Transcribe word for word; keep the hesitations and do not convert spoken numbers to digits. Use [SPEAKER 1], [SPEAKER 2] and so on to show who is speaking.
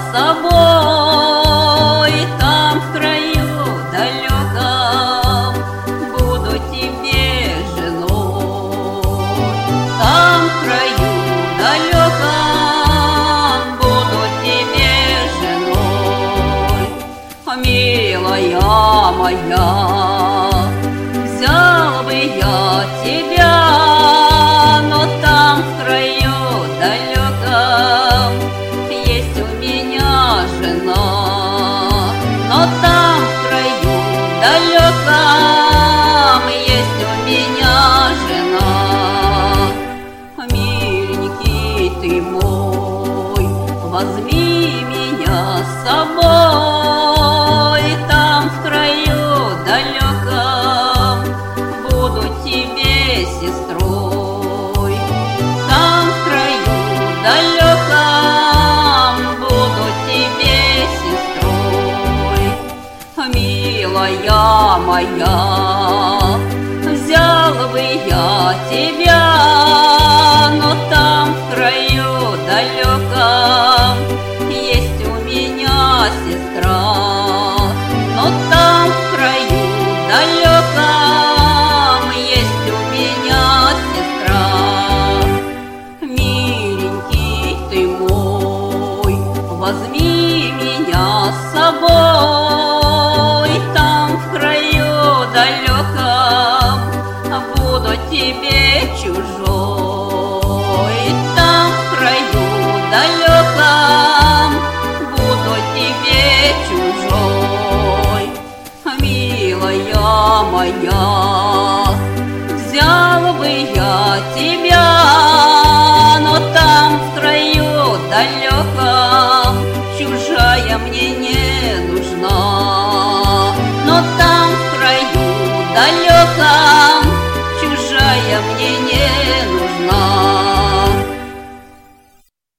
[SPEAKER 1] собой, там в краю далеком буду тебе женой. Там в краю далеком буду тебе женой. Милая моя, взял бы я тебя, но там в краю далеком есть у меня жена. Но там в краю далеком есть у меня жена. Миленький ты мой, возьми меня с собой, там в краю далеком буду тебе сестрой. Там в краю далеком буду тебе сестрой. Милая моя, взял бы я тебя, но там в краю далеком есть у меня сестра. Но там в краю далеком есть у меня сестра. Миленький ты мой, возьми меня с собой, там в краю далеком буду тебе чужой. Там в краю далеком буду тебе чужой. Милая моя, взял бы я тебя, но там в краю далеком